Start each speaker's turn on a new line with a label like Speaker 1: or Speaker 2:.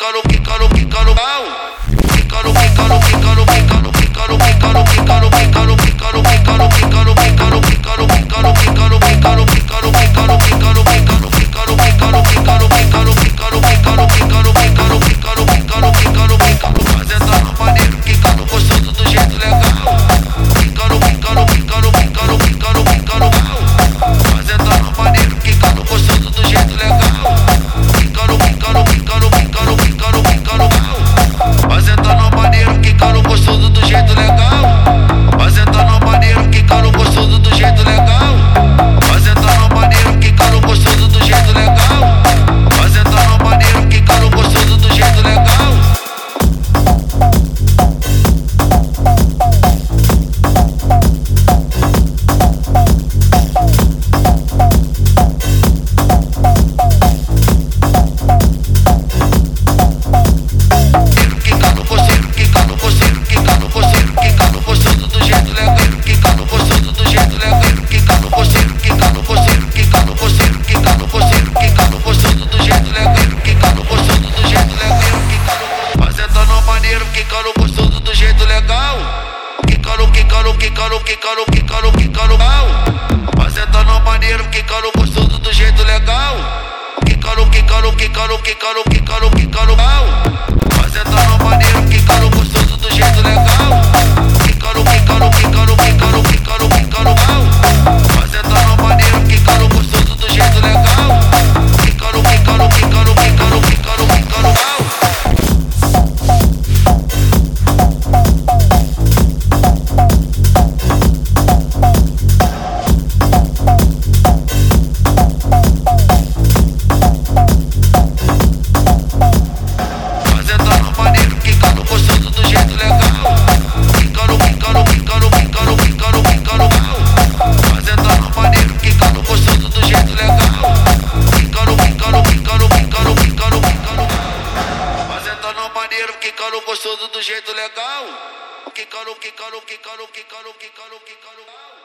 Speaker 1: Quicando mal. Fazendo maneiro, quicando gostoso do jeito legal. Quicando mal. Fazendo maneiro, quicando gostoso do jeito legal. Quicando mal. Fazendo maneiro, quicando gostoso do jeito legal. Quicando mal. Quicando gostoso do jeito legal. Quicando mal.